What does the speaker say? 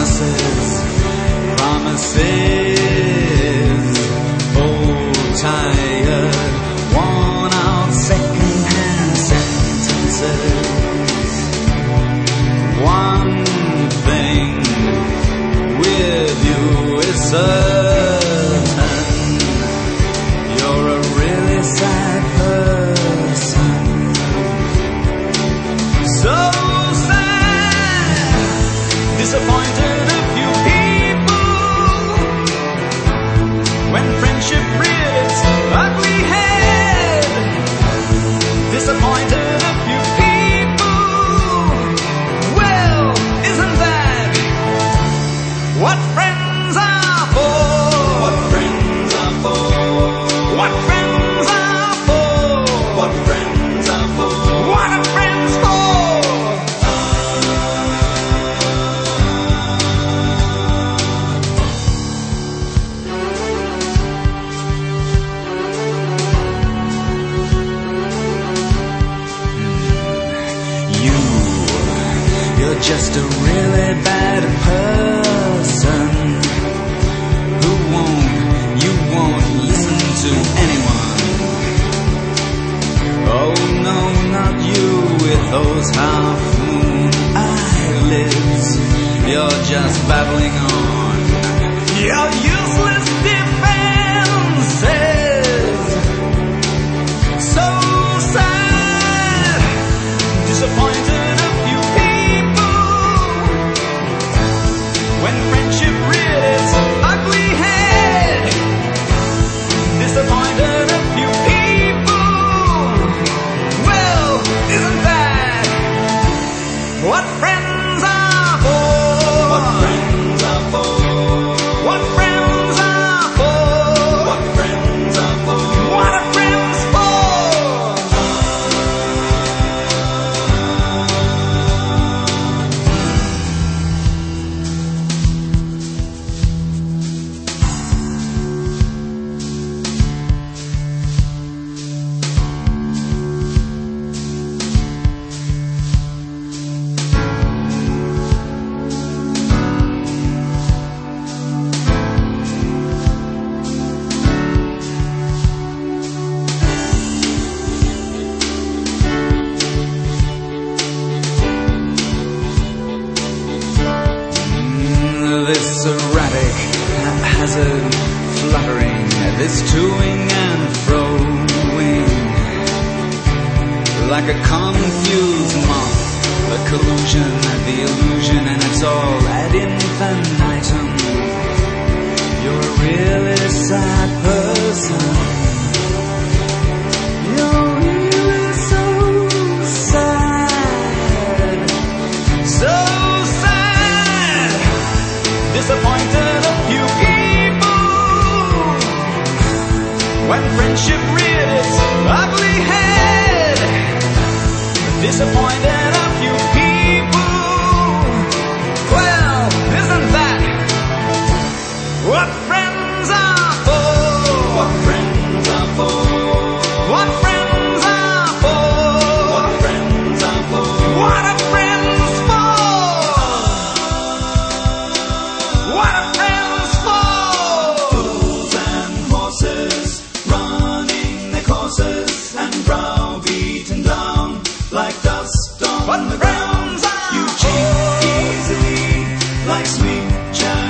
promises, old, tired, worn out, second-hand sentences. One thing with you is certain, you're a really sad person. So sad, disappointed a few people when friendship reared its ugly head. Disappointed a few people. Well, isn't that what friends are for? What friends are for? What friends are for? What friends are for? What are friends for? You're just a really bad person you won't listen to anyone. Oh no, not you with those half-moon eyelids. You're just babbling on. Your useless defenses. So sad, disappointed a few people when friendship reared its ugly head. Disappointed a few people. Well, isn't that what friends are for? What friends are for? What friends are for? What friends are for? What are friends for? This erratic, haphazard fluttering, this toing and froing, like a confused moth, the collusion, the illusion, and it's all ad infinitum. You're a really sad person. You're really so sad. So sad, disappointed a few people when friendship reared its ugly head. Disappointed a few people. Well, isn't that what friends are for? What friends are for? What friends are for? What friends are for? What are friends for? What are friends for? Fools and horses running their courses and browbeaten down like dust on the ground. You cheat easily like sweet child.